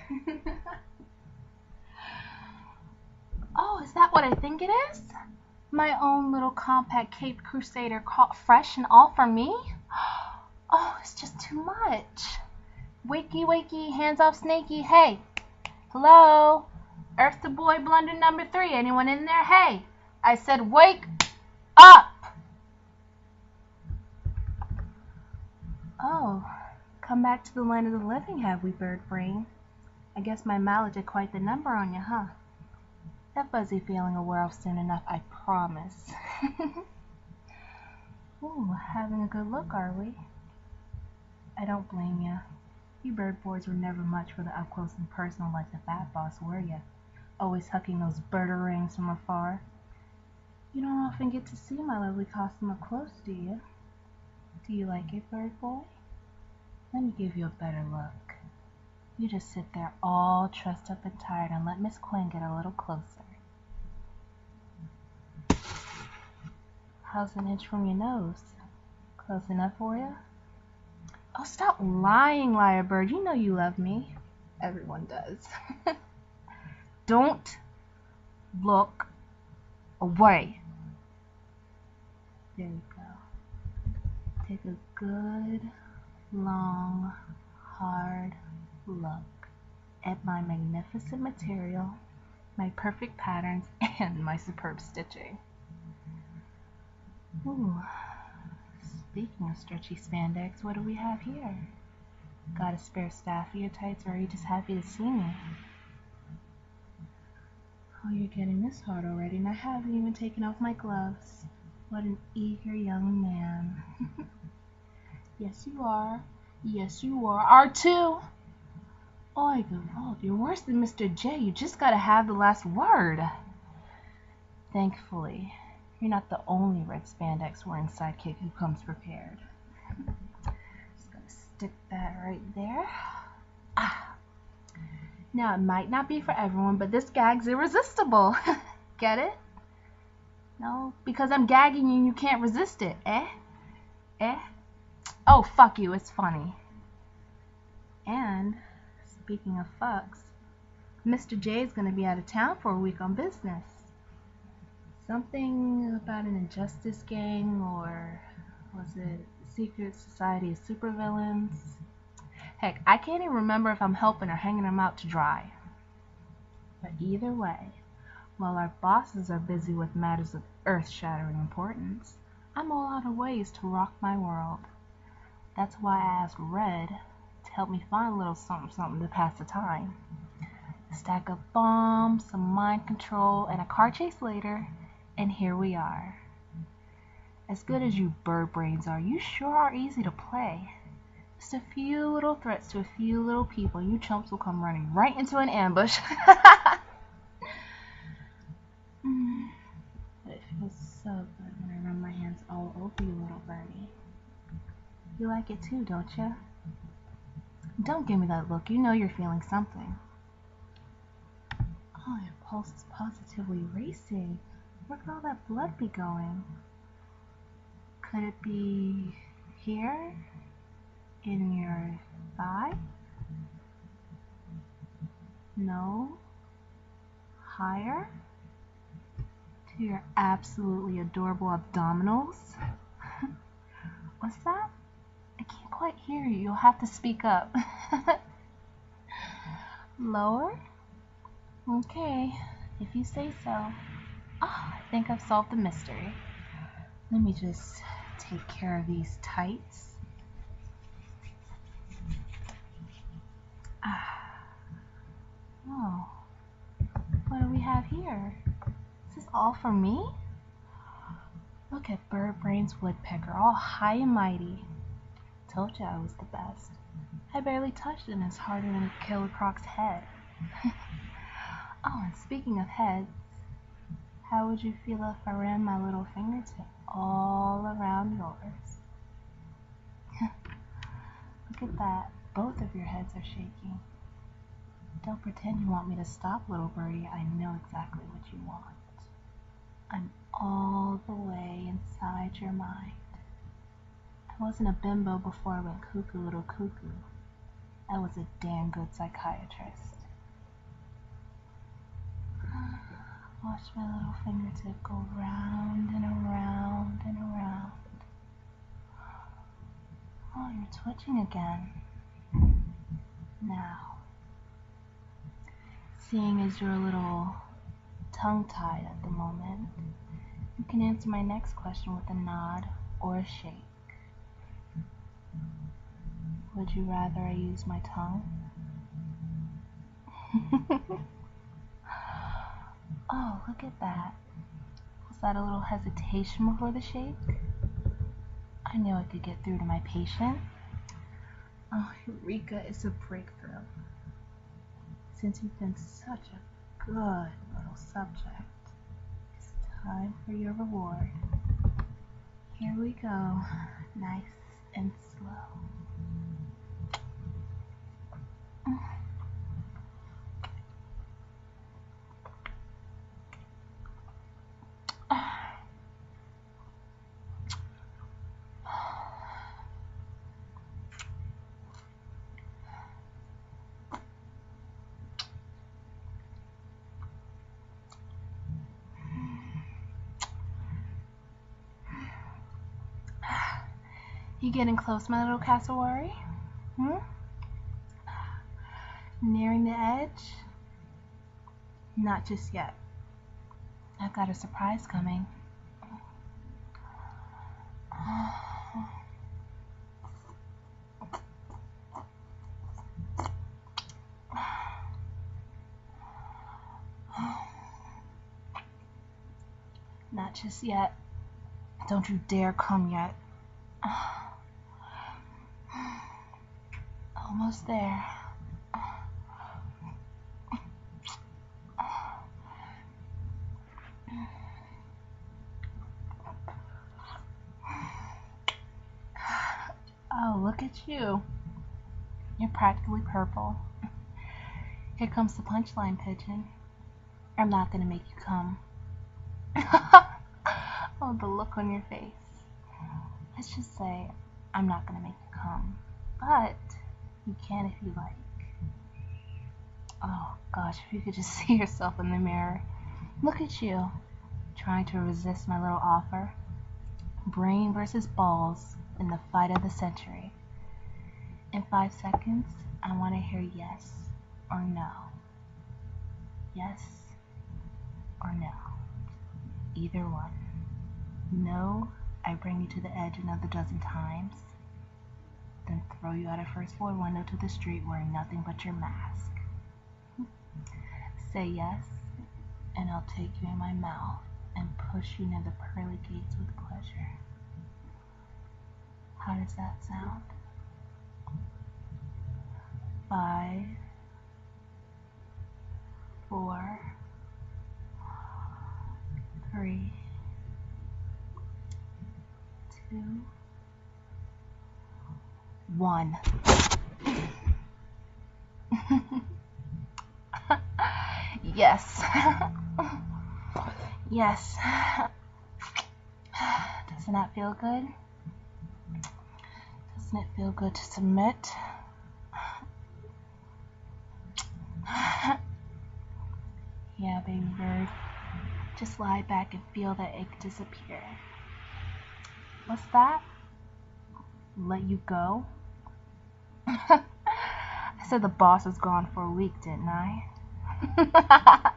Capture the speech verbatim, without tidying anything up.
Oh, is that what I think it is? My own little compact Cape Crusader caught fresh and all for me? Oh, it's just too much. Wakey, wakey, hands off Snakey. Hey, hello? Earth to Boy Blunder number three. Anyone in there? Hey, I said wake up. Oh, come back to the land of the living, have we, bird brain? I guess my mallet did quite the number on you, huh? That fuzzy feeling will wear off soon enough, I promise. Ooh, having a good look, are we? I don't blame ya. You bird boys were never much for the up-close and personal like the fat boss, were ya? Always hucking those bird-a-rings from afar. You don't often get to see my lovely costume up close, do you? Do you like it, bird boy? Let me give you a better look. You just sit there all trussed up and tired and let Miss Quinn get a little closer. How's an inch from your nose? Close enough for you? Oh, stop lying, liar bird. You know you love me. Everyone does. Don't look away. There you go. Take a good, long, hard look at my magnificent material, my perfect patterns, and my superb stitching. Ooh. Speaking of stretchy spandex, what do we have here? Got a spare staff for your tights, or are you just happy to see me? Oh, you're getting this hard already, and I haven't even taken off my gloves. What an eager young man. Yes, you are. Yes, you are. R two! Oh, God, you're worse than Mister J. You just gotta have the last word. Thankfully, you're not the only red spandex wearing sidekick who comes prepared. Just gonna stick that right there. Ah. Now, it might not be for everyone, but this gag's irresistible. Get it? No, because I'm gagging you and you can't resist it. Eh? Eh? Oh, fuck you, it's funny. And, speaking of fucks, Mister J is gonna be out of town for a week on business. Something about an injustice gang, or was it Secret Society of Supervillains? Heck, I can't even remember if I'm helping or hanging them out to dry. But either way, while our bosses are busy with matters of earth-shattering importance, I'm all out of ways to rock my world. That's why I asked Red to help me find a little something something to pass the time. A stack of bombs, some mind control, and a car chase later, and here we are. As good as you bird brains are, you sure are easy to play. Just a few little threats to a few little people, and you chumps will come running right into an ambush. mm, but it feels so good when I run my hands all over you, little birdie. You like it too, don't you? Don't give me that look. You know you're feeling something. Oh, your pulse is positively racing. Where could all that blood be going? Could it be here? In your thigh? No. Higher? To your absolutely adorable abdominals? What's that? I can't quite hear you. You'll have to speak up. Lower? Okay, if you say so. Oh, I think I've solved the mystery. Let me just take care of these tights. Ah. Oh, what do we have here? Is this all for me? Look at Bird Brain's woodpecker, all high and mighty. Told you I was the best. I barely touched it and it's harder than Killer Croc's head. Oh, and speaking of heads, how would you feel if I ran my little fingertip all around yours? Look at that. Both of your heads are shaking. Don't pretend you want me to stop, little birdie. I know exactly what you want. I'm all the way inside your mind. I wasn't a bimbo before I went cuckoo, little cuckoo. I was a damn good psychiatrist. Watch my little fingertip go round and around and around. Oh, you're twitching again. Now, seeing as you're a little tongue-tied at the moment, you can answer my next question with a nod or a shake. Would you rather I use my tongue? Oh, look at that. Was that a little hesitation before the shake? I knew I could get through to my patient. Oh, Eureka is a breakthrough. Since you've been such a good little subject, it's time for your reward. Here we go, nice and slow. You getting close, my little cassowary? Hmm? Nearing the edge? Not just yet. I've got a surprise coming. Not just yet. Don't you dare come yet. Almost there. Oh, look at you. You're practically purple. Here comes the punchline, pigeon. I'm not gonna make you come. Oh, the look on your face. Let's just say I'm not gonna make you come, but you can if you like. Oh gosh, if you could just see yourself in the mirror. Look at you, trying to resist my little offer. Brain versus balls in the fight of the century. In five seconds, I want to hear yes or no. Yes or no. Either one. No, I bring you to the edge another dozen times, then throw you out a first floor window to the street wearing nothing but your mask. Say yes, and I'll take you in my mouth and push you near the pearly gates with pleasure. How does that sound? Five, four, three, two, one. Yes. Yes. Doesn't that feel good? Doesn't it feel good to submit? Yeah, baby bird. Just lie back and feel that egg disappear. What's that? Let you go? I said the boss was gone for a week, didn't I?